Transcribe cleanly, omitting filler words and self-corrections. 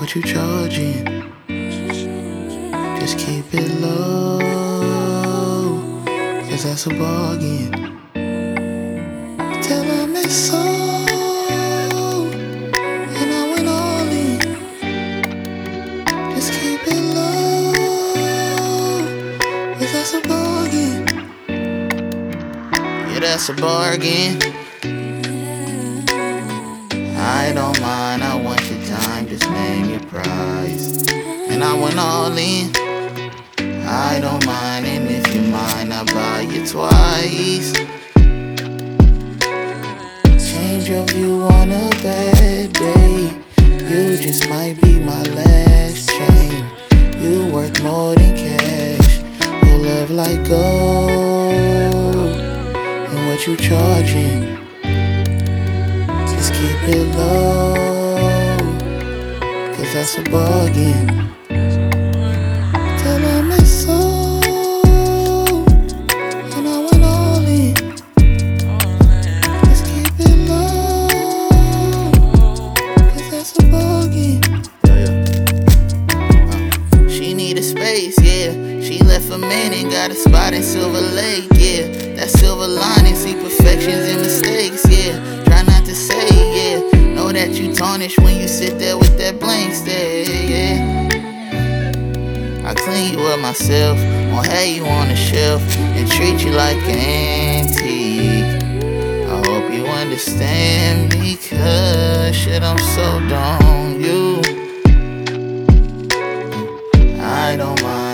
what you charging? Just keep it low, cause that's a bargain. Tell him it's so, and I went all in. Just keep it low, cause that's a bargain. Yeah, that's a bargain. I don't mind, I want your time, just name your price. And I went all in. I don't mind, and if you mind, I'll buy you twice. Change your view on a bad day. You just might be my last chain. You worth more than cash. Your love like gold. And what you charging? Just keep it low, cause that's a bargain. Tell him it's so, and I went all in. Just keep it low, cause that's a bargain. She need a space, yeah. She left a man and got a spot in Silver Lake, yeah. That silver lining, see perfections and mistakes, yeah. Try not to say, yeah. Know that you tarnish when you sit there with that blank stare, yeah. I clean you up myself, won't have you on the shelf, and treat you like an antique. I hope you understand me, cause shit, I'm so done on you. I don't mind.